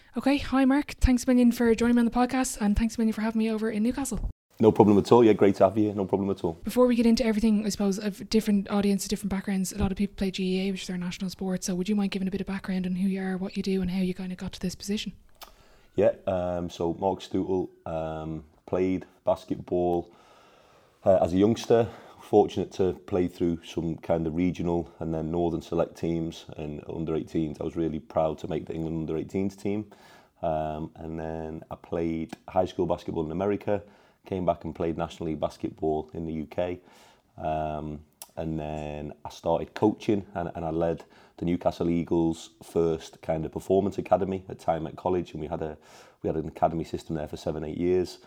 Okay, hi Mark. Thanks a million for joining me on the podcast, and thanks a million for having me over in Newcastle. No problem at all. Yeah, great to have you. No problem at all. Before we get into everything, I suppose, of different audiences, different backgrounds, a lot of people play GAA, which is our national sport. So would you mind giving a bit of background on who you are, what you do, and how you kind of got to this position? Yeah, so Mark Stoutle, played basketball as a youngster. Fortunate to play through some kind of regional and then northern select teams and under 18s. I was really proud to make the England under 18s team. And then I played high school basketball in America, came back and played National League basketball in the UK. And then I started coaching and I led the Newcastle Eagles' first kind of performance academy at Tyne College, and we had an academy system there for 7-8 years.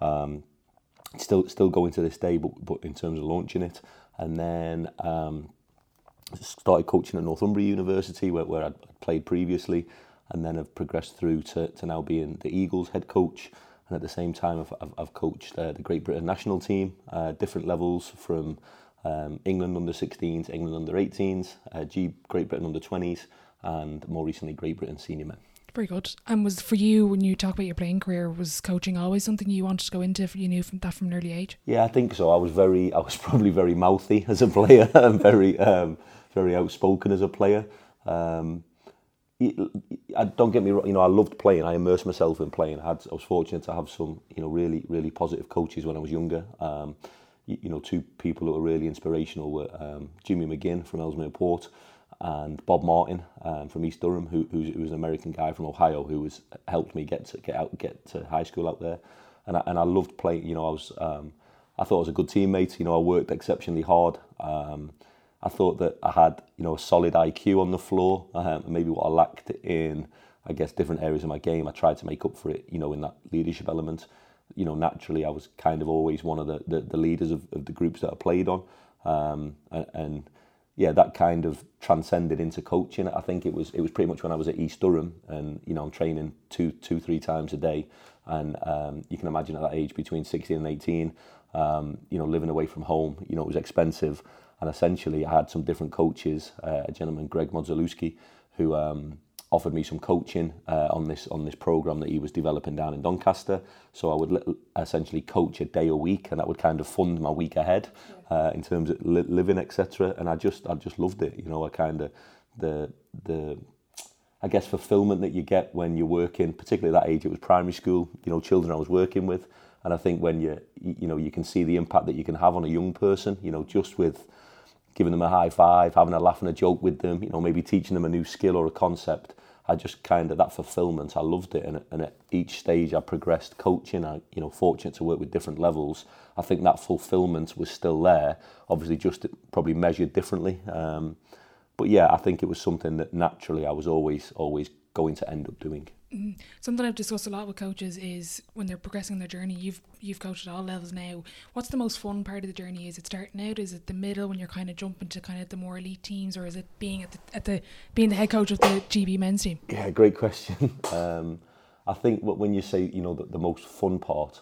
Still going to this day, but in terms of launching it. And then started coaching at Northumbria University where I'd played previously, and then have progressed through to now being the Eagles head coach. And at the same time I've coached the Great Britain national team, different levels from England under 16s, England under 18s, Great Britain under 20s, and more recently Great Britain senior men. Very good. And was for you, when you talk about your playing career, was coaching always something you wanted to go into? You knew from an early age? Yeah, I think so. I was probably very mouthy as a player and very outspoken as a player. Don't get me wrong, I loved playing. I immersed myself in playing. I was fortunate to have some, really, really positive coaches when I was younger. Two people that were really inspirational were Jimmy McGinn from Ellesmere Port and Bob Martin from East Durham, who was an American guy from Ohio who helped me get to high school out there. And I loved playing. I thought I was a good teammate. I worked exceptionally hard. I thought that I had, a solid IQ on the floor. Maybe what I lacked in, I guess, different areas of my game, I tried to make up for it, in that leadership element. Naturally, I was kind of always one of the leaders of the groups that I played on. And yeah, that kind of transcended into coaching. I think it was pretty much when I was at East Durham, and I'm training 2-3 times a day, and you can imagine at that age between 16 and 18, living away from home, it was expensive. And essentially, I had some different coaches. A gentleman, Greg Modzalewski, who offered me some coaching on this program that he was developing down in Doncaster. So I would essentially coach a day a week, and that would kind of fund my week ahead in terms of living, etc. And I just loved it. I kind of the I guess fulfillment that you get when you're working, particularly at that age. It was primary school. Children I was working with, and I think when you can see the impact that you can have on a young person. Just with giving them a high five, having a laugh and a joke with them, maybe teaching them a new skill or a concept. I just kind of, that fulfillment, I loved it. And at each stage I progressed coaching, fortunate to work with different levels. I think that fulfillment was still there, obviously just probably measured differently. But yeah, I think it was something that naturally I was always going to end up doing. Something I've discussed a lot with coaches is when they're progressing their journey. You've coached at all levels now. What's the most fun part of the journey? Is it starting out? Is it the middle when you're kind of jumping to kind of the more elite teams, or is it being being the head coach of the GB men's team? Yeah, great question. I think when you say the most fun part,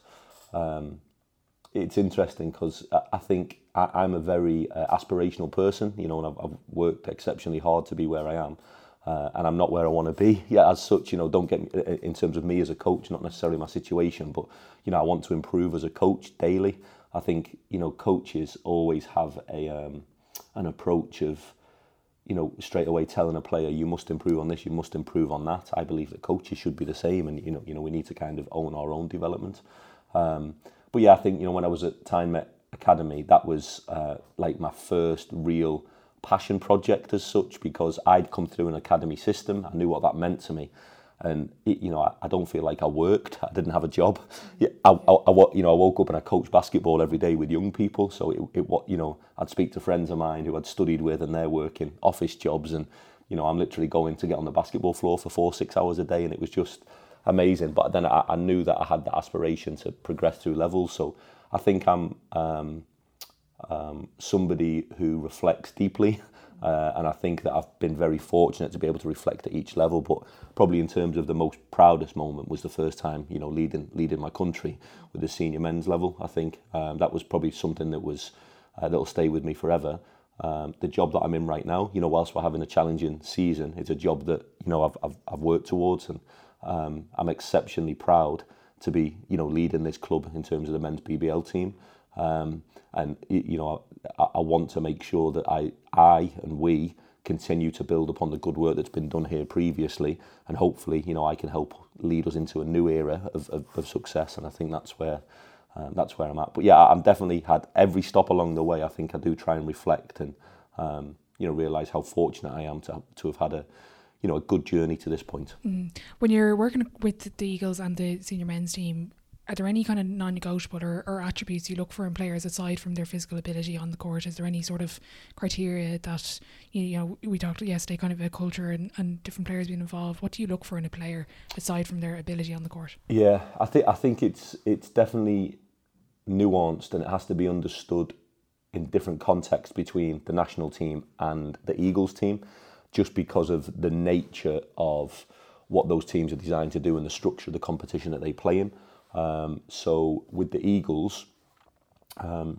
it's interesting because I think I'm a very aspirational person. And I've worked exceptionally hard to be where I am. And I'm not where I want to be. Yeah, as such, don't get me, in terms of me as a coach, not necessarily my situation, but, I want to improve as a coach daily. I think, coaches always have an approach of, straight away telling a player, you must improve on this, you must improve on that. I believe that coaches should be the same, and, we need to kind of own our own development. But yeah, I think, when I was at Tyne Academy, that was like my first real passion project as such, because I'd come through an academy system. I knew what that meant to me, and I don't feel like I worked. I didn't have a job. Yeah, I woke up and I coached basketball every day with young people. So I'd speak to friends of mine who I'd studied with, and they're working office jobs, and I'm literally going to get on the basketball floor for 4-6 hours a day, and it was just amazing. But then I knew that I had the aspiration to progress through levels. So I think I'm somebody who reflects deeply, and I think that I've been very fortunate to be able to reflect at each level. But probably in terms of the most proudest moment was the first time, leading my country with the senior men's level. I think that was probably something that was that'll stay with me forever. The job that I'm in right now, whilst we're having a challenging season, it's a job that I've worked towards, and I'm exceptionally proud to be, leading this club in terms of the men's BBL team. And I want to make sure that I and we continue to build upon the good work that's been done here previously, and hopefully, I can help lead us into a new era of success. And I think that's where I'm at. But yeah, I'm definitely had every stop along the way. I think I do try and reflect and realise how fortunate I am to have had a good journey to this point. When you're working with the Eagles and the senior men's team, are there any kind of non-negotiable or attributes you look for in players aside from their physical ability on the court? Is there any sort of criteria that, we talked yesterday kind of about culture and different players being involved? What do you look for in a player aside from their ability on the court? Yeah, I think it's definitely nuanced, and it has to be understood in different contexts between the national team and the Eagles team, just because of the nature of what those teams are designed to do and the structure of the competition that they play in. So with the Eagles, I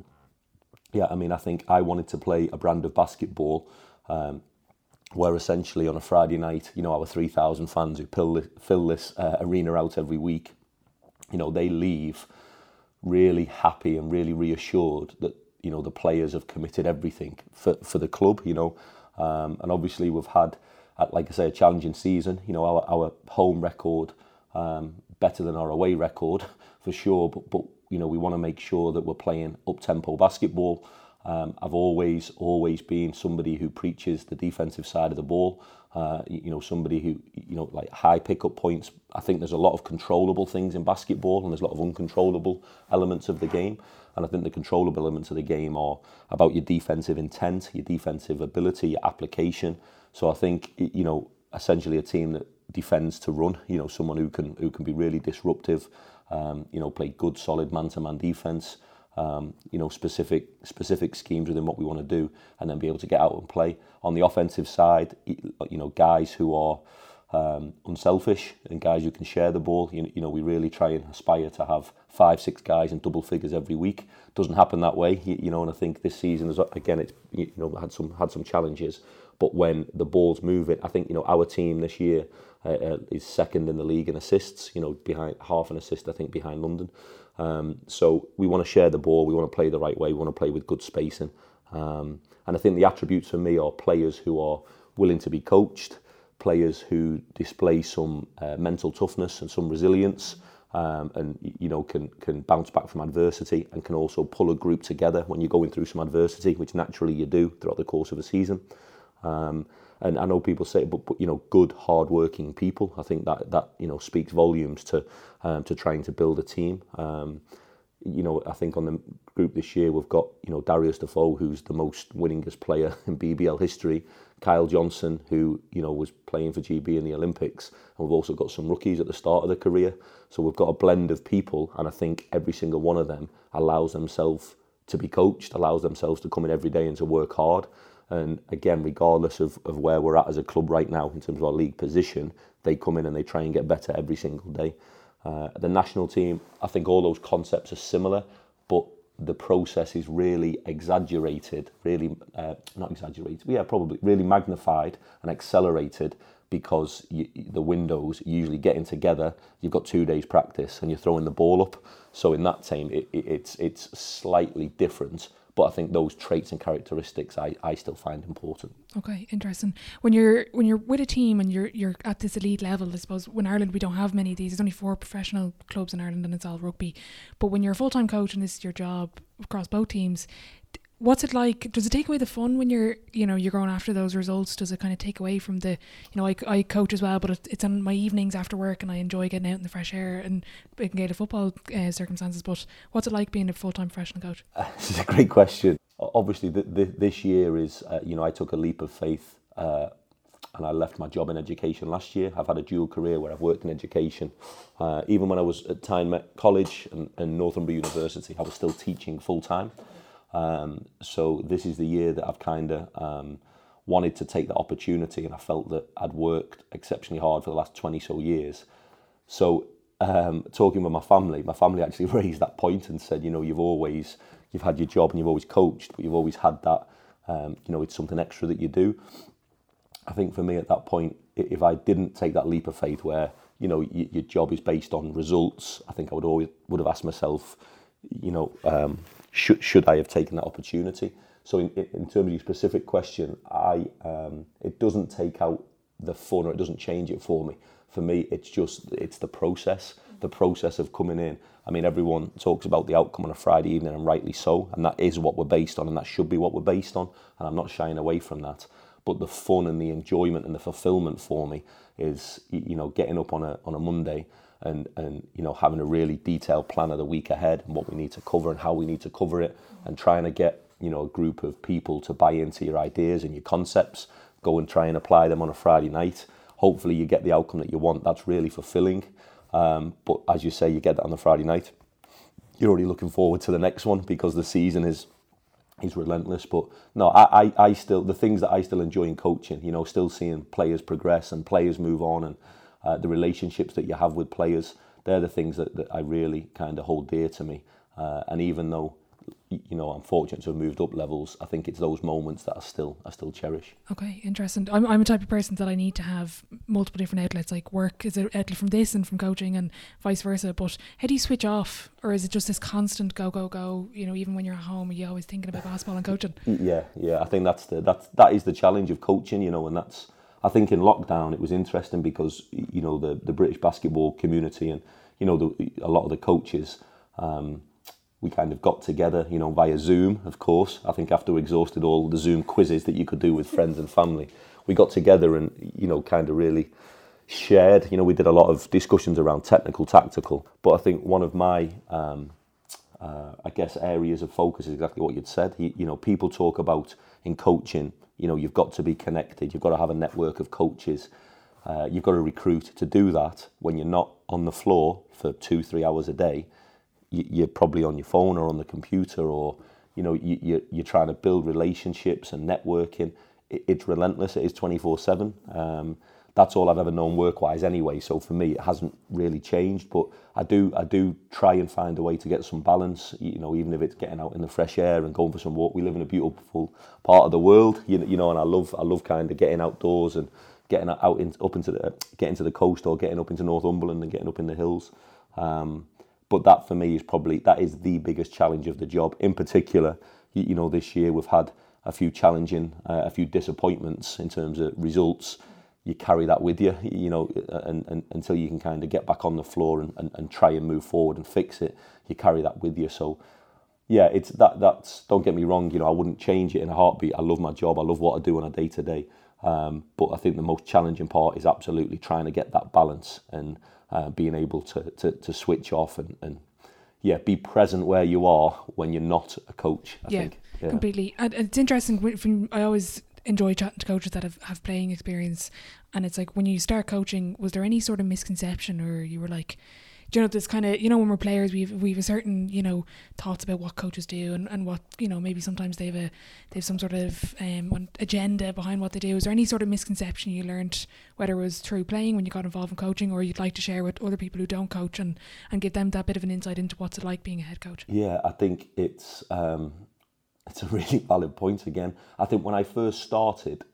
think I wanted to play a brand of basketball where essentially on a Friday night, our 3,000 fans who fill this arena out every week, they leave really happy and really reassured that, the players have committed everything for the club, and obviously we've had, like I say, a challenging season. Our home record better than our away record for sure, but we want to make sure that we're playing up-tempo basketball. I've always been somebody who preaches the defensive side of the ball. Somebody who, like high pick-up points. I think there's a lot of controllable things in basketball and there's a lot of uncontrollable elements of the game. And I think the controllable elements of the game are about your defensive intent, your defensive ability, your application. So I think, essentially a team that defends to run, someone who can be really disruptive, play good, solid man-to-man defense, specific schemes within what we want to do, and then be able to get out and play. On the offensive side, guys who are unselfish and guys who can share the ball. We really try and aspire to have 5-6 guys in double figures every week. Doesn't happen that way, and I think this season is, again, it's had some challenges. But when the ball's moving, I think our team this year is second in the league in assists. Behind half an assist, I think, behind London. So we want to share the ball. We want to play the right way. We want to play with good spacing. And I think the attributes for me are players who are willing to be coached, players who display some mental toughness and some resilience, and can bounce back from adversity and can also pull a group together when you're going through some adversity, which naturally you do throughout the course of a season. And I know people say, but good, hard-working people. I think that speaks volumes to trying to build a team. I think on the group this year we've got Darius Defoe, who's the most winningest player in BBL history. Kyle Johnson, who was playing for GB in the Olympics, and we've also got some rookies at the start of their career. So we've got a blend of people, and I think every single one of them allows themselves to be coached, allows themselves to come in every day and to work hard. And again, regardless of where we're at as a club right now in terms of our league position, they come in and they try and get better every single day. The national team, I think all those concepts are similar, but the process is really exaggerated, really magnified and accelerated, because the windows usually getting together, you've got 2 days practice and you're throwing the ball up. So in that time, it's slightly different. But I think those traits and characteristics I still find important. Okay, interesting. When you're with a team and you're at this elite level, I suppose, in Ireland we don't have many of these. There's only 4 professional clubs in Ireland and it's all rugby. But when you're a full-time coach and this is your job across both teams, what's it like? Does it take away the fun when you're going after those results? Does it kind of take away from the, I coach as well, but it's on my evenings after work and I enjoy getting out in the fresh air and in Gaelic football circumstances. But what's it like being a full-time professional coach? This is a great question. Obviously, this year is, I took a leap of faith and I left my job in education last year. I've had a dual career where I've worked in education. Even when I was at Tyne College and Northumbria University, I was still teaching full-time. So this is the year that I've kind of wanted to take the opportunity, and I felt that I'd worked exceptionally hard for the last 20 so years. So talking with my family actually raised that point and said, you've had your job and you've always coached, but you've always had that, it's something extra that you do. I think for me at that point, if I didn't take that leap of faith where, you know, your job is based on results, I think I would have asked myself, you know, should I have taken that opportunity? So in terms of your specific question, it doesn't take out the fun, or it doesn't change it for me. For me, it's the process of coming in. I mean, everyone talks about the outcome on a Friday evening, and rightly so, and that is what we're based on, and that should be what we're based on, and I'm not shying away from that. But the fun and the enjoyment and the fulfillment for me is, you know, getting up on a Monday and you know, having a really detailed plan of the week ahead and what we need to cover and how we need to cover it, and trying to get, you know, a group of people to buy into your ideas and your concepts, go and try and apply them on a Friday night. Hopefully you get the outcome that you want. That's really fulfilling. But as you say, you get that on the Friday night, you're already looking forward to the next one, because the season is relentless. But no, I still, the things that I still enjoy in coaching, you know, still seeing players progress and players move on, and the relationships that you have with players, they're the things that I really kind of hold dear to me. And even though, you know, I'm fortunate to have moved up levels, I think it's those moments that I still cherish. Okay, interesting. I'm a type of person that I need to have multiple different outlets, like work is an outlet from this and from coaching and vice versa. But how do you switch off? Or is it just this constant go, you know, even when you're at home, are you always thinking about basketball and coaching? Yeah, I think that is the challenge of coaching, you know, and that's, I think in lockdown it was interesting because, you know, the British basketball community and, you know, a lot of the coaches, we kind of got together, you know, via Zoom, of course. I think after we exhausted all the Zoom quizzes that you could do with friends and family, we got together and, you know, kind of really shared. You know, we did a lot of discussions around technical, tactical. But I think one of my, I guess, areas of focus is exactly what you'd said. You know, people talk about in coaching, you know, you've got to be connected. You've got to have a network of coaches. You've got to recruit. To do that, when you're not on the floor for 2-3 hours a day, you're probably on your phone or on the computer, or, you know, you're trying to build relationships and networking. It's relentless. It is 24/7. That's all I've ever known work-wise anyway. So for me, it hasn't really changed. But I do try and find a way to get some balance. You know, even if it's getting out in the fresh air and going for some walk. We live in a beautiful part of the world, you know, and I love kind of getting outdoors and getting out getting to the coast, or getting up into Northumberland and getting up in the hills. But that for me that is the biggest challenge of the job. In particular, you know, this year we've had a few disappointments in terms of results. You carry that with you, you know, and until you can kind of get back on the floor and try and move forward and fix it, you carry that with you. So yeah, that's, don't get me wrong, you know, I wouldn't change it in a heartbeat. I love my job. I love what I do on a day-to-day. But I think the most challenging part is absolutely trying to get that balance and being able to switch off and be present where you are when you're not a coach, I think. Yeah, completely. And it's interesting, I always enjoy chatting to coaches that have playing experience, and it's like, when you start coaching, was there any sort of misconception, or you were like, do you know, this kind of, you know, when we're players, we've a certain, you know, thoughts about what coaches do and what, you know, maybe sometimes they've some sort of agenda behind what they do. Is there any sort of misconception you learned, whether it was through playing when you got involved in coaching, or you'd like to share with other people who don't coach and give them that bit of an insight into what's it like being a head coach? Yeah, I think it's a really valid point again. I think when I first started,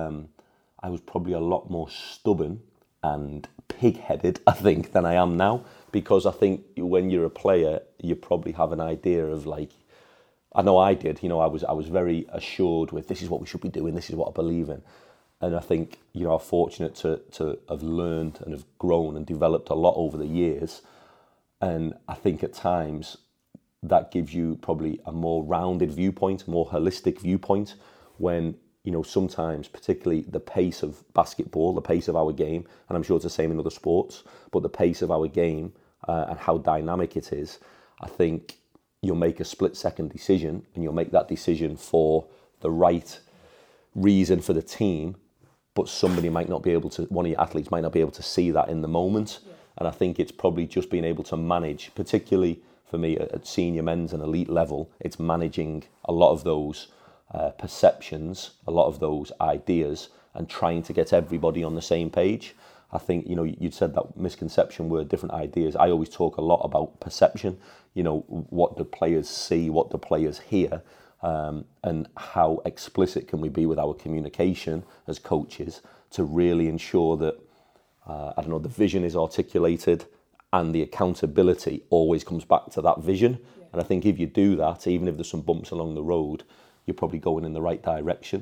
I was probably a lot more stubborn and pig-headed, I think, than I am now. Because I think when you're a player, you probably have an idea of, like, I know I did, you know, I was very assured with, this is what we should be doing, this is what I believe in. And I think, you know, I'm fortunate to have learned and have grown and developed a lot over the years. And I think at times that gives you probably a more rounded viewpoint, a more holistic viewpoint, when, you know, sometimes, particularly the pace of basketball, the pace of our game, and I'm sure it's the same in other sports, but the pace of our game and how dynamic it is, I think you'll make a split-second decision, and you'll make that decision for the right reason for the team, but somebody might not be able to, one of your athletes might not be able to see that in the moment. Yeah. And I think it's probably just being able to manage, particularly for me at senior men's and elite level, it's managing a lot of those perceptions, a lot of those ideas, and trying to get everybody on the same page. I think, you know, you'd said that misconception were different ideas. I always talk a lot about perception, you know, what the players see, what the players hear, and how explicit can we be with our communication as coaches to really ensure that I don't know, the vision is articulated, and the accountability always comes back to that vision. Yeah. And I think if you do that, even if there's some bumps along the road, you're probably going in the right direction.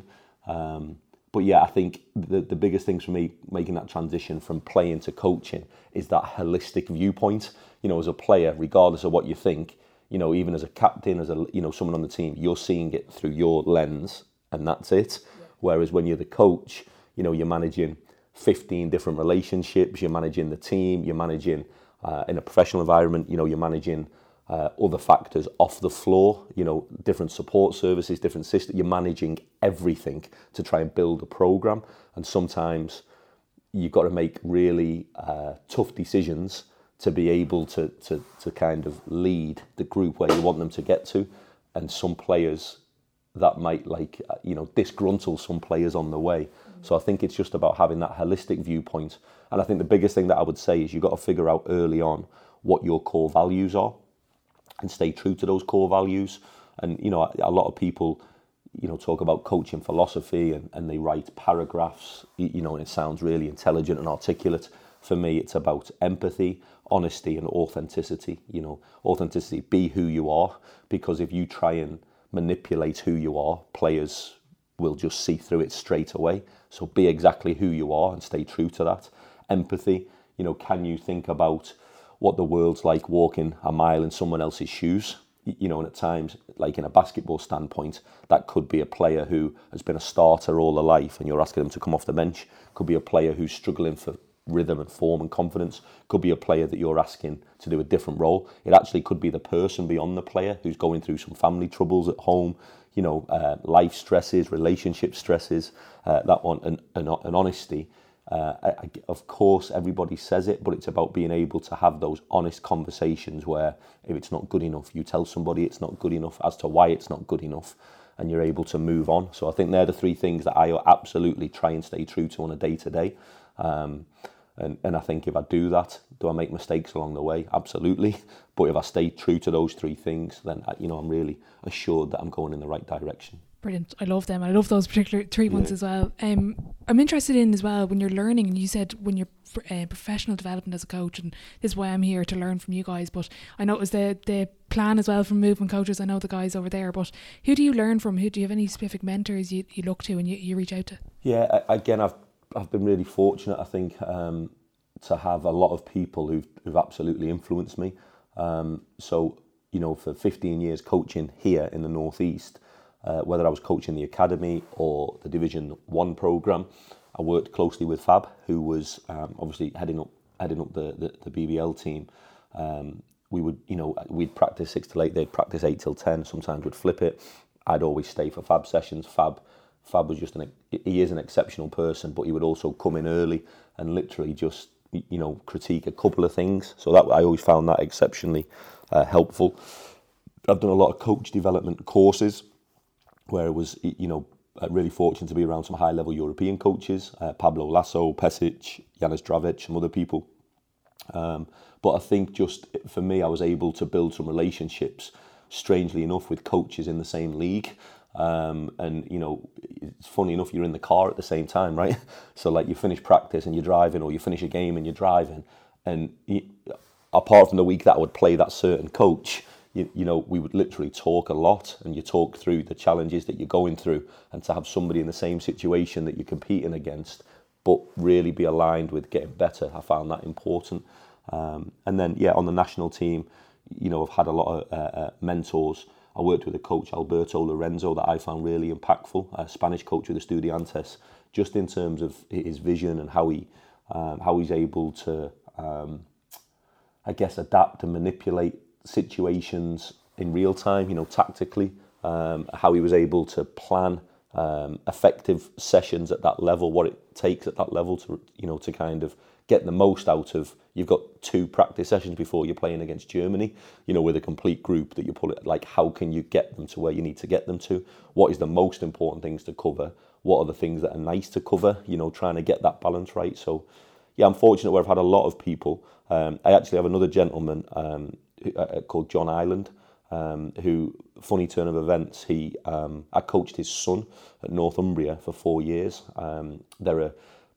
But yeah, I think the biggest things for me making that transition from playing to coaching is that holistic viewpoint. You know, as a player, regardless of what you think, you know, even as a captain, as a, you know, someone on the team, you're seeing it through your lens, and that's it. Yeah. Whereas when you're the coach, you know, you're managing 15 different relationships, you're managing the team, you're managing in a professional environment, you know, you're managing other factors off the floor, you know, different support services, different systems. You're managing everything to try and build a program. And sometimes you've got to make really tough decisions to be able to kind of lead the group where you want them to get to. And some players that might, like, you know, disgruntle some players on the way. So I think it's just about having that holistic viewpoint. And I think the biggest thing that I would say is you've got to figure out early on what your core values are and stay true to those core values. And, you know, a lot of people, you know, talk about coaching philosophy and they write paragraphs, you know, and it sounds really intelligent and articulate. For me, it's about empathy, honesty and authenticity. You know, authenticity, be who you are, because if you try and manipulate who you are, players will just see through it straight away. So be exactly who you are and stay true to that. Empathy, you know, can you think about what the world's like walking a mile in someone else's shoes? You know, and at times, like in a basketball standpoint, that could be a player who has been a starter all their life and you're asking them to come off the bench. Could be a player who's struggling for rhythm and form and confidence. Could be a player that you're asking to do a different role. It actually could be the person beyond the player who's going through some family troubles at home, you know, life stresses, relationship stresses, that one, and honesty. Of course, everybody says it, but it's about being able to have those honest conversations where if it's not good enough, you tell somebody it's not good enough as to why it's not good enough, and you're able to move on. So I think they're the three things that I absolutely try and stay true to on a day-to-day. And I think if I do that, do I make mistakes along the way? Absolutely. But if I stay true to those three things, then, you know, I'm really assured that I'm going in the right direction. Brilliant. I love them. I love those particular 3 ones as well. I'm interested in as well when you're learning, and you said when you're professional development as a coach, and this is why I'm here to learn from you guys, but I noticed the plan as well from movement coaches. I know the guys over there, but who do you learn from? Who do you have any specific mentors you look to and you reach out to? Yeah, again, I've been really fortunate, I think, to have a lot of people who've absolutely influenced me. So, you know, for 15 years coaching here in the Northeast, whether I was coaching the academy or the Division 1 programme, I worked closely with Fab, who was obviously heading up the BBL team. We would, you know, we'd practice 6 till 8, they'd practice 8 till 10, sometimes we'd flip it. I'd always stay for Fab sessions. Fab was just he is an exceptional person, but he would also come in early and literally just, you know, critique a couple of things. So that I always found that exceptionally helpful. I've done a lot of coach development courses where it was, you know, really fortunate to be around some high-level European coaches, Pablo Lasso, Pesic, Janis Dravic, some other people. But I think just for me, I was able to build some relationships, strangely enough, with coaches in the same league. And, you know, it's funny enough, you're in the car at the same time, right? So, like, you finish practice and you're driving, or you finish a game and you're driving. And apart from the week that I would play that certain coach, you know, we would literally talk a lot, and you talk through the challenges that you're going through, and to have somebody in the same situation that you're competing against, but really be aligned with getting better, I found that important. And then, yeah, on the national team, you know, I've had a lot of mentors. I worked with a coach, Alberto Lorenzo, that I found really impactful, a Spanish coach with the Estudiantes, just in terms of his vision and how he's able to, I guess, adapt and manipulate situations in real time, you know, tactically, how he was able to plan effective sessions at that level, what it takes at that level to, you know, to kind of get the most out of. You've got 2 practice sessions before you're playing against Germany, you know, with a complete group that you pull it, like, how can you get them to where you need to get them to? What is the most important things to cover? What are the things that are nice to cover? You know, trying to get that balance right. So, yeah, I'm fortunate where I've had a lot of people. I actually have another gentleman called John Ireland, who, funny turn of events, I coached his son at Northumbria for 4 years. They're a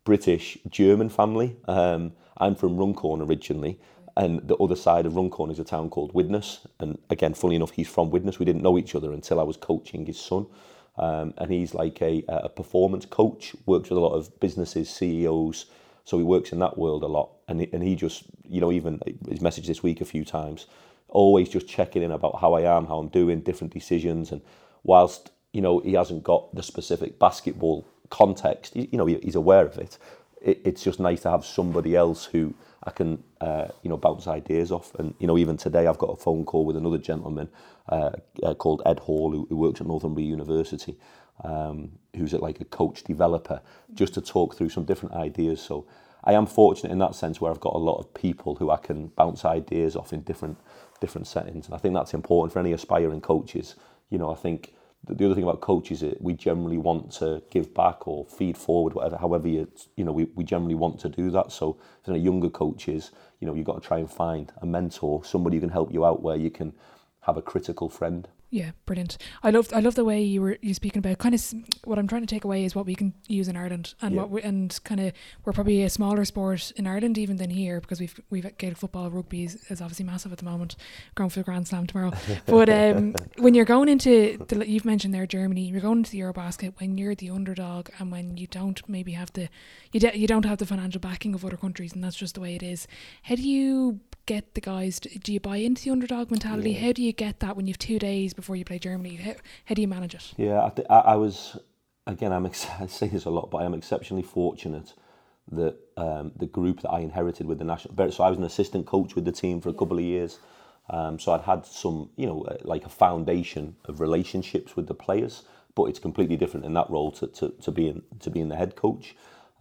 British German family. I'm from Runcorn originally, and the other side of Runcorn is a town called Widnes. And again, fully enough, he's from Widnes. We didn't know each other until I was coaching his son. And he's like a performance coach, works with a lot of businesses, CEOs. So he works in that world a lot. And he just, even his message this week a few times, always just checking in about how I am, how I'm doing, different decisions. And whilst, he hasn't got the specific basketball context, he's aware of it. It's just nice to have somebody else who I can, bounce ideas off. And, even today I've got a phone call with another gentleman called Ed Hall, who works at Northumbria University, who's like a coach developer, just to talk through some different ideas. So I am fortunate in that sense where I've got a lot of people who I can bounce ideas off in different settings. And I think that's important for any aspiring coaches. I think the other thing about coaches is we generally want to give back or feed forward, however we generally want to do that. So for the younger coaches, you've got to try and find a mentor, somebody who can help you out where you can have a critical friend. Yeah, brilliant. I love the way you speaking about kind of what I'm trying to take away is what we can use in Ireland and we're probably a smaller sport in Ireland even than here, because we've Gaelic football, rugby is obviously massive at the moment, going for the Grand Slam tomorrow. But when you're going into you've mentioned there Germany, you're going into the Eurobasket when you're the underdog and when you don't maybe have you don't have the financial backing of other countries, and that's just the way it is. How do you get the guys do you buy into the underdog mentality? How do you get that when you've 2 days before you play Germany? How do you manage it? Yeah, I was, again, I say this a lot, but I am exceptionally fortunate that the group that I inherited with the national, so I was an assistant coach with the team for a couple of years, so I'd had some, like a foundation of relationships with the players, but it's completely different in that role to being the head coach.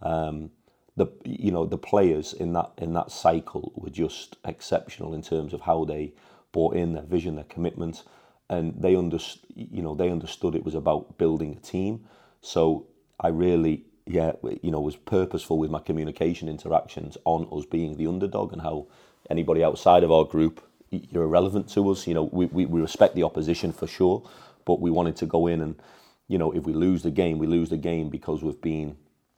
The players in that cycle were just exceptional in terms of how they bought in, their vision, their commitment, and they understood it was about building a team. So I really, was purposeful with my communication interactions on us being the underdog and how anybody outside of our group, you're irrelevant to us. We respect the opposition for sure, but we wanted to go in and, if we lose the game because we've been,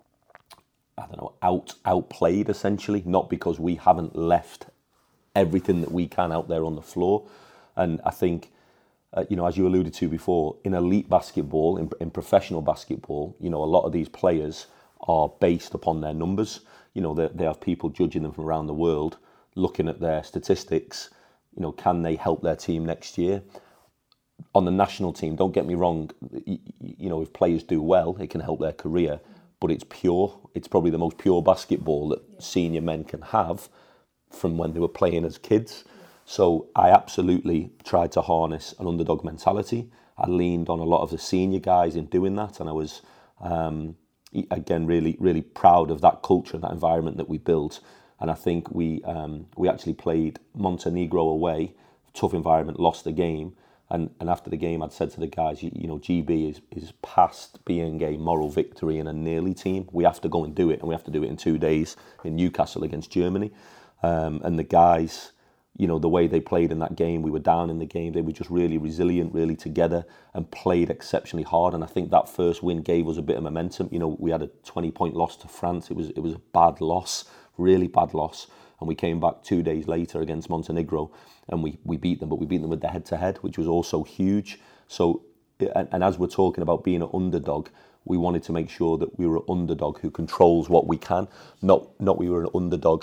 outplayed essentially, not because we haven't left everything that we can out there on the floor. And I think, as you alluded to before, in elite basketball, in professional basketball, a lot of these players are based upon their numbers. They have people judging them from around the world, looking at their statistics. Can they help their team next year? On the national team, don't get me wrong, if players do well, it can help their career. But it's pure. It's probably the most pure basketball that senior men can have from when they were playing as kids. So I absolutely tried to harness an underdog mentality. I leaned on a lot of the senior guys in doing that, and I was, again, really, really proud of that culture and that environment that we built. And I think we actually played Montenegro away, tough environment, lost the game. And after the game, I'd said to the guys, GB is past being a moral victory and a nearly team. We have to go and do it, and we have to do it in 2 days in Newcastle against Germany. And the guys, the way they played in that game, we were down in the game. They were just really resilient, really together, and played exceptionally hard. And I think that first win gave us a bit of momentum. We had a 20-point loss to France. It was a bad loss, really bad loss. And we came back 2 days later against Montenegro, and we beat them, but we beat them with the head-to-head, which was also huge. So, and as we're talking about being an underdog, we wanted to make sure that we were an underdog who controls what we can, not we were an underdog,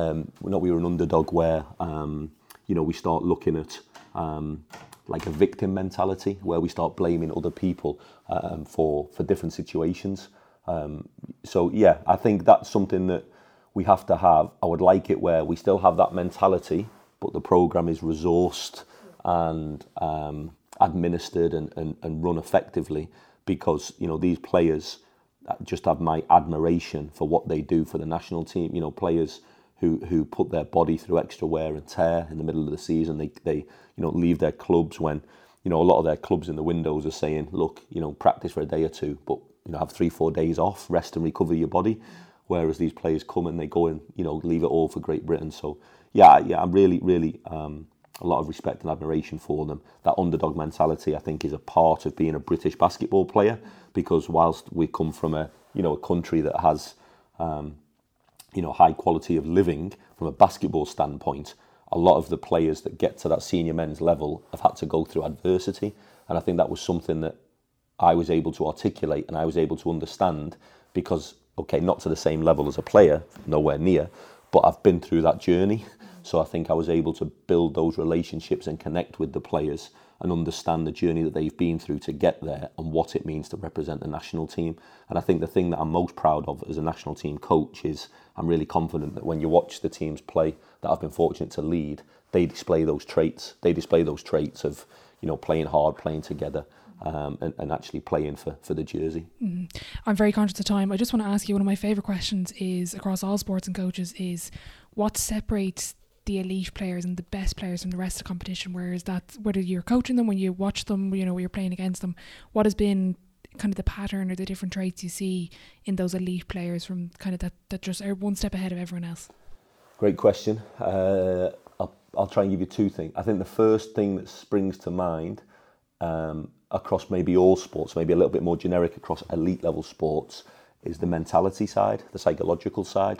where we start looking at like a victim mentality, where we start blaming other people for different situations. So yeah, I think that's something that we have to have. I would like it where we still have that mentality, but the program is resourced and administered and run effectively, because these players just have my admiration for what they do for the national team. Players who put their body through extra wear and tear in the middle of the season. They leave their clubs when a lot of their clubs in the windows are saying, look, practice for a day or two, but have 3-4 days off, rest and recover your body. Whereas these players come and they go and leave it all for Great Britain. So yeah, I'm really, really a lot of respect and admiration for them. That underdog mentality, I think, is a part of being a British basketball player, because whilst we come from a country that has high quality of living from a basketball standpoint, a lot of the players that get to that senior men's level have had to go through adversity. And I think that was something that I was able to articulate and I was able to understand because, okay, not to the same level as a player, nowhere near, but I've been through that journey. So I think I was able to build those relationships and connect with the players and understand the journey that they've been through to get there and what it means to represent the national team. And I think the thing that I'm most proud of as a national team coach is I'm really confident that when you watch the teams play that I've been fortunate to lead, they display those traits. They display those traits of, playing hard, playing together, and actually playing for the jersey. I'm very conscious of time. I just want to ask you, one of my favourite questions is, across all sports and coaches, is what separates the elite players and the best players from the rest of the competition? Where is that, whether you're coaching them, when you watch them, when you're playing against them, what has been kind of the pattern or the different traits you see in those elite players from kind of that just are one step ahead of everyone else? Great question. I'll try and give you two things. I think the first thing that springs to mind across maybe all sports, maybe a little bit more generic across elite level sports, is the mentality side, the psychological side.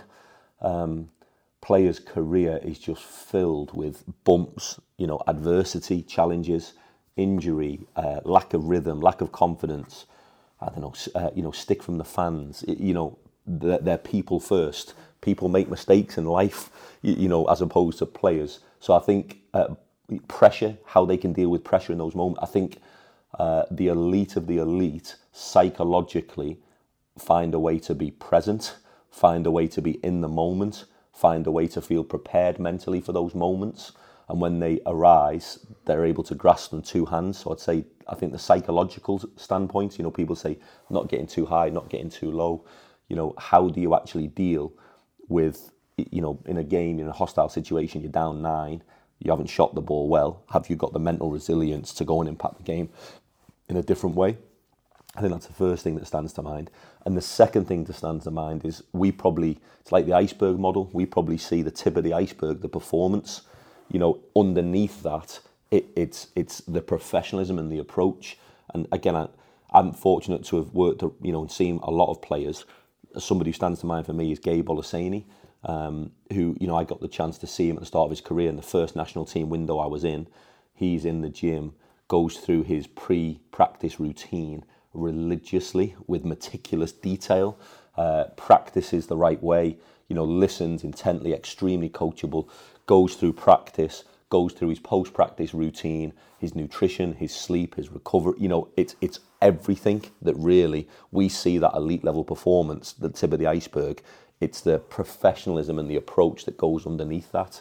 Players' career is just filled with bumps, adversity, challenges, injury, lack of rhythm, lack of confidence. I don't know, stick from the fans. They're people first. People make mistakes in life, as opposed to players. So I think pressure, how they can deal with pressure in those moments. I think the elite of the elite psychologically find a way to be present, find a way to be in the moment, find a way to feel prepared mentally for those moments. And when they arise, they're able to grasp them two hands. So I think the psychological standpoint, people say not getting too high, not getting too low. How do you actually deal with, in a game, in a hostile situation, you're down 9, you haven't shot the ball well. Have you got the mental resilience to go and impact the game in a different way? I think that's the first thing that stands to mind. And the second thing that stands to mind is it's like the iceberg model. We probably see the tip of the iceberg, the performance. Underneath that, it's the professionalism and the approach. And again, I'm fortunate to have worked, and seen a lot of players. Somebody who stands to mind for me is Gabe Olaseni, who, I got the chance to see him at the start of his career in the first national team window I was in. He's in the gym, goes through his pre-practice routine religiously with meticulous detail, practices the right way, listens intently, extremely coachable, goes through practice, goes through his post-practice routine, his nutrition, his sleep, his recovery. It's everything that really we see that elite level performance, the tip of the iceberg. It's the professionalism and the approach that goes underneath that.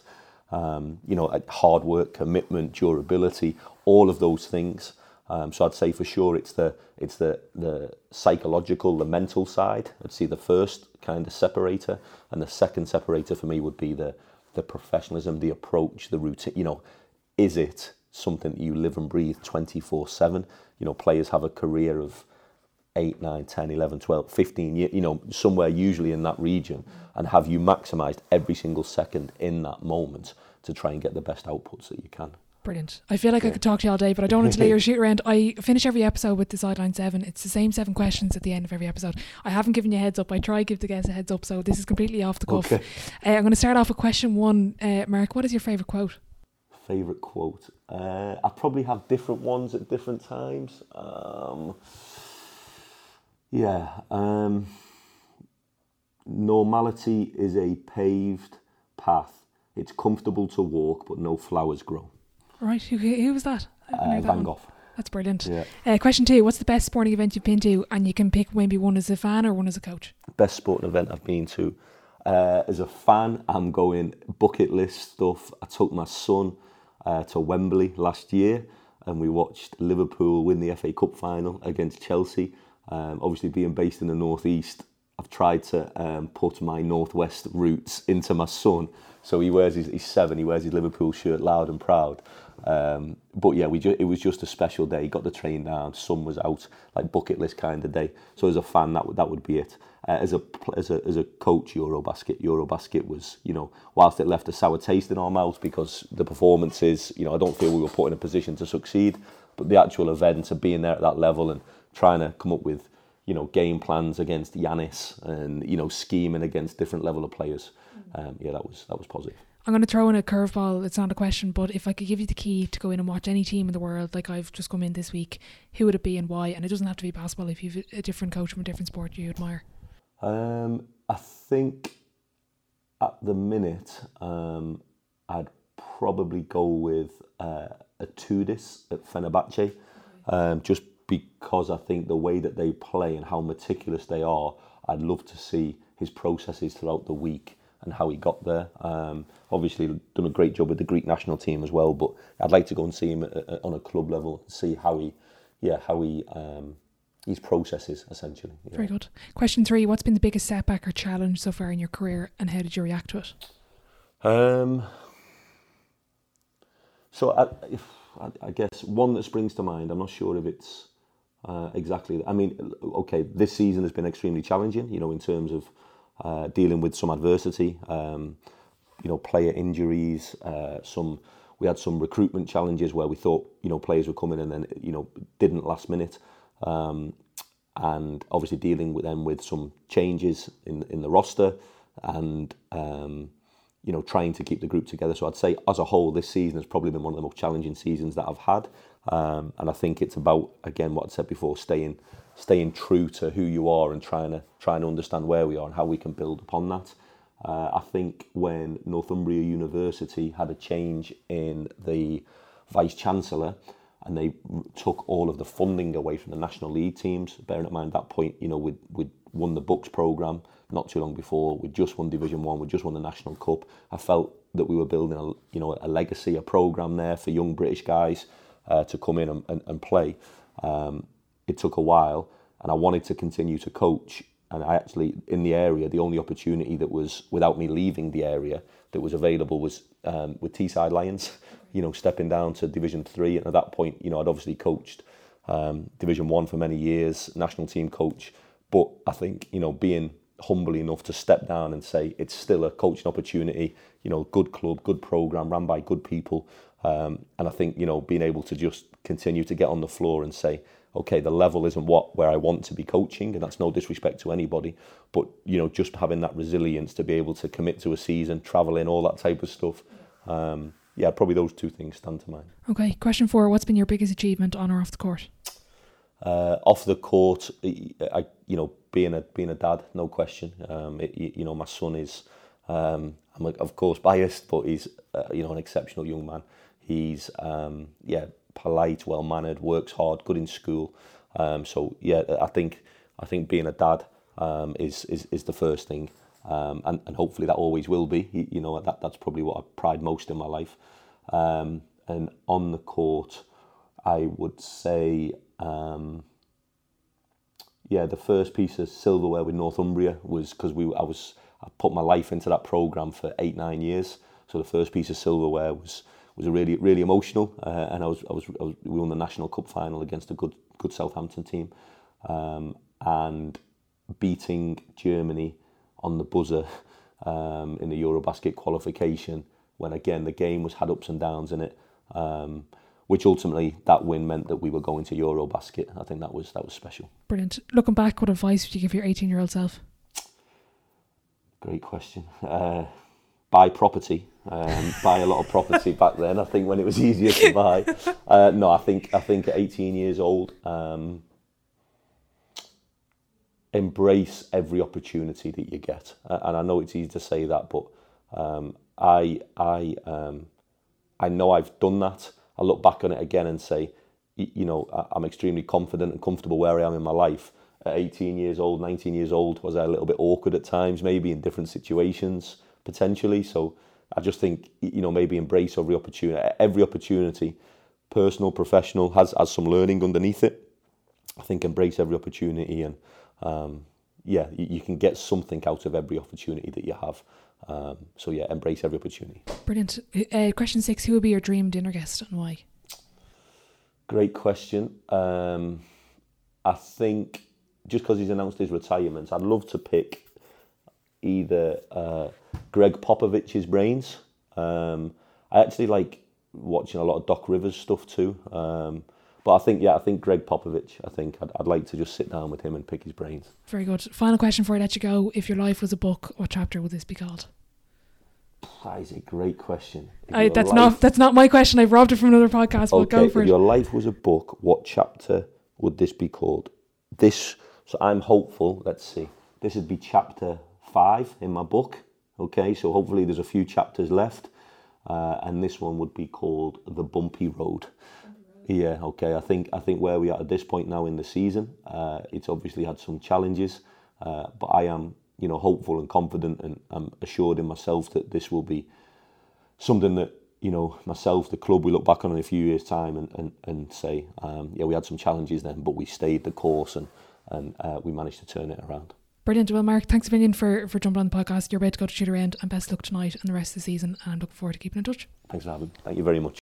Hard work, commitment, durability, all of those things. So I'd say for sure it's the psychological, the mental side. I'd see the first kind of separator, and the second separator for me would be the professionalism, the approach, the routine. Is it something that you live and breathe 24/7? Players have a career of 8, 9, 10, 11, 12, 15 years, somewhere usually in that region. And have you maximised every single second in that moment to try and get the best outputs that you can? Brilliant. I feel like I could talk to you all day, but I don't want to lay your shoot around. I finish every episode with the Sideline 7. It's the same 7 questions at the end of every episode. I haven't given you a heads up. I try to give the guests a heads up, so this is completely off the cuff. Okay. I'm going to start off with question 1. Mark, what is your favourite quote? Favourite quote? I probably have different ones at different times. Normality is a paved path. It's comfortable to walk, but no flowers grow. Right, who was that? Van Gogh. That's brilliant. Yeah. Question 2, what's the best sporting event you've been to? And you can pick maybe one as a fan or one as a coach. Best sporting event I've been to. As a fan, I'm going bucket list stuff. I took my son to Wembley last year and we watched Liverpool win the FA Cup final against Chelsea. Obviously being based in the northeast, I've tried to put my northwest roots into my son. So he's 7, he wears his Liverpool shirt loud and proud. But yeah, it was just a special day. Got the train down, sun was out, like bucket list kind of day. So as a fan, that would be it. As a coach, Eurobasket was, whilst it left a sour taste in our mouths because the performances, I don't feel we were put in a position to succeed. But the actual event of being there at that level and trying to come up with, game plans against Giannis and, scheming against different level of players. That was positive. I'm going to throw in a curveball. It's not a question, but if I could give you the key to go in and watch any team in the world, like I've just come in this week, who would it be and why? And it doesn't have to be basketball. If you've a different coach from a different sport you admire. I think at the minute, I'd probably go with a Tudis at Fenerbahce, just because I think the way that they play and how meticulous they are, I'd love to see his processes throughout the week and how he got there. Obviously done a great job with the Greek national team as well, but I'd like to go and see him on a club level, see how he his processes essentially. Very good. Question 3: what's been the biggest setback or challenge so far in your career, and how did you react to it? So I guess one that springs to mind. I'm not sure if it's exactly. I mean, okay, this season has been extremely challenging. In terms of dealing with some adversity, player injuries, we had some recruitment challenges where we thought, players were coming and then, didn't last minute. And obviously dealing with them with some changes in the roster and, trying to keep the group together. So I'd say as a whole, this season has probably been one of the most challenging seasons that I've had. And I think it's about, again, what I said before, staying true to who you are and trying to understand where we are and how we can build upon that. I think when Northumbria University had a change in the Vice-Chancellor and they took all of the funding away from the National League teams, bearing in mind that point, we'd won the Bucks programme not too long before, we'd just won Division 1, we'd just won the National Cup. I felt that we were building a legacy, a programme there for young British guys to come in and play. It took a while, and I wanted to continue to coach. And I actually, in the area, the only opportunity that was, without me leaving the area, that was available was with Teesside Lions, stepping down to Division 3. And at that point, I'd obviously coached Division 1 for many years, national team coach. But I think, being humble enough to step down and say it's still a coaching opportunity, good club, good programme, ran by good people. And I think, being able to just continue to get on the floor and say, okay, the level isn't where I want to be coaching, and that's no disrespect to anybody, but, just having that resilience to be able to commit to a season, travelling, all that type of stuff. Probably those two things stand to mind. Okay, question 4, what's been your biggest achievement on or off the court? Off the court, being a dad, no question. My son is, I'm of course biased, but he's, an exceptional young man. He's, polite, well-mannered, works hard, good in school. I think being a dad is the first thing, and hopefully that always will be. That's probably what I pride most in my life. And on the court, I would say, the first piece of silverware with Northumbria was because I put my life into that programme for 8-9 years. So the first piece of silverware was really, really emotional, and we won the National Cup final against a good Southampton team, and beating Germany on the buzzer in the Eurobasket qualification, when again the game had ups and downs in it, which ultimately that win meant that we were going to Eurobasket. I think that was special. Brilliant. Looking back, what advice would you give your 18-year-old self? Great question. Buy property. Buy a lot of property back then. I think when it was easier to buy. No, I think at 18 years old, embrace every opportunity that you get. And I know it's easy to say that, but I know I've done that. I look back on it again and say, I'm extremely confident and comfortable where I am in my life. At 18 years old, 19 years old, was I a little bit awkward at times, maybe in different situations, potentially. So I just think, maybe embrace every opportunity, personal, professional, has some learning underneath it. I think embrace every opportunity, and you can get something out of every opportunity that you have. Embrace every opportunity. Brilliant. Question 6, who would be your dream dinner guest and why? Great question. I think just because he's announced his retirement, I'd love to pick either Greg Popovich's brains. I actually like watching a lot of Doc Rivers stuff too, But I think Greg Popovich. I think I'd like to just sit down with him and pick his brains. Very good. Final question before I let you go. If your life was a book, what chapter would this be called? That is a great question. That's not my question. I've robbed it from another podcast. But go for it. If your life was a book, what chapter would this be called? So I'm hopeful. Let's see. This would be chapter 5 in my book. Okay, so hopefully there's a few chapters left, and this one would be called The Bumpy Road. Yeah, okay. I think where we are at this point now in the season, it's obviously had some challenges, but I am, hopeful and confident, and I'm assured in myself that this will be something that, myself, the club, we look back on in a few years' time and say, we had some challenges then, but we stayed the course and we managed to turn it around. Brilliant. Well, Mark, thanks a million for jumping on the podcast. You're about to go to shoot around, and best luck tonight and the rest of the season, and I'm looking forward to keeping in touch. Thanks for having me. Thank you very much.